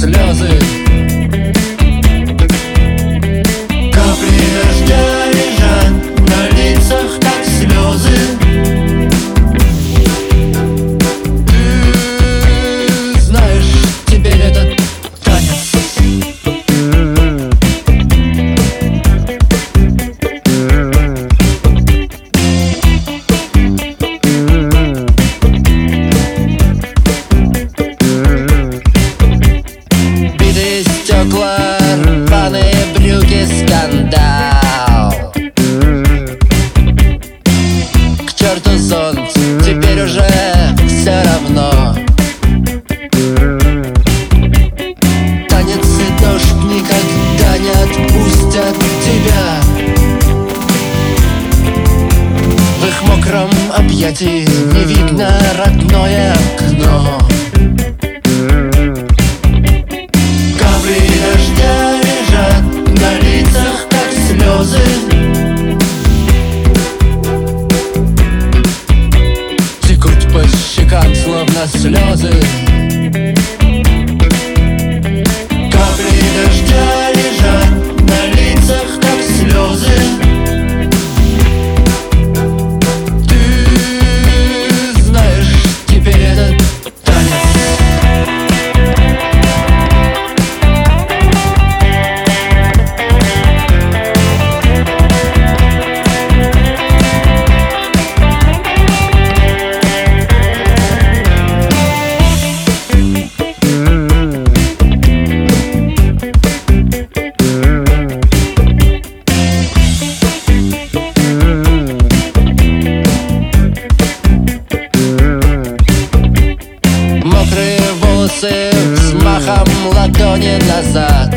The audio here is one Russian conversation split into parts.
слезы. Капли дождя лежат на лицах, как слезы. Ты знаешь, теперь этот танец. Битые стекла, рваные брюки, скандал. К черту зонт, теперь уже все равно. Танец и дождь никогда не отпустят тебя. В их мокром объятии не видно родное окно. Капли дождя лежат на лицах, как слезы. Текут по щекам, словно слезы. Капли дождя лежат на лицах, как слезы. Ты знаешь, теперь этот танец. Мокрые волосы взмахом ладони назад.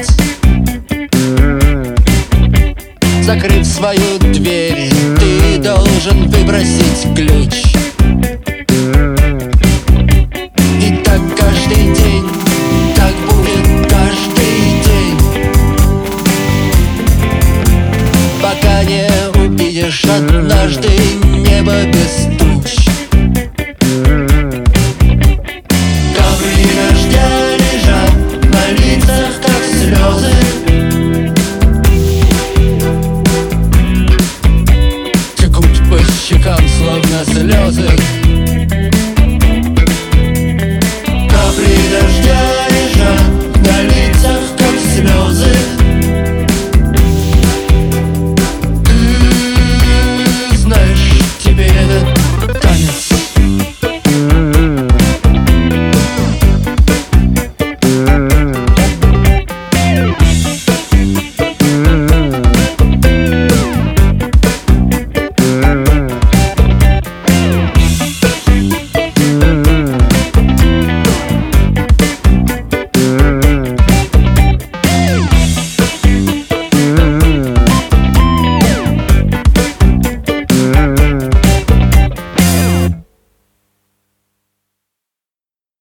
Закрыв свою дверь, ты должен выбросить ключ. И так каждый день, так будет каждый день, пока не увидишь одно.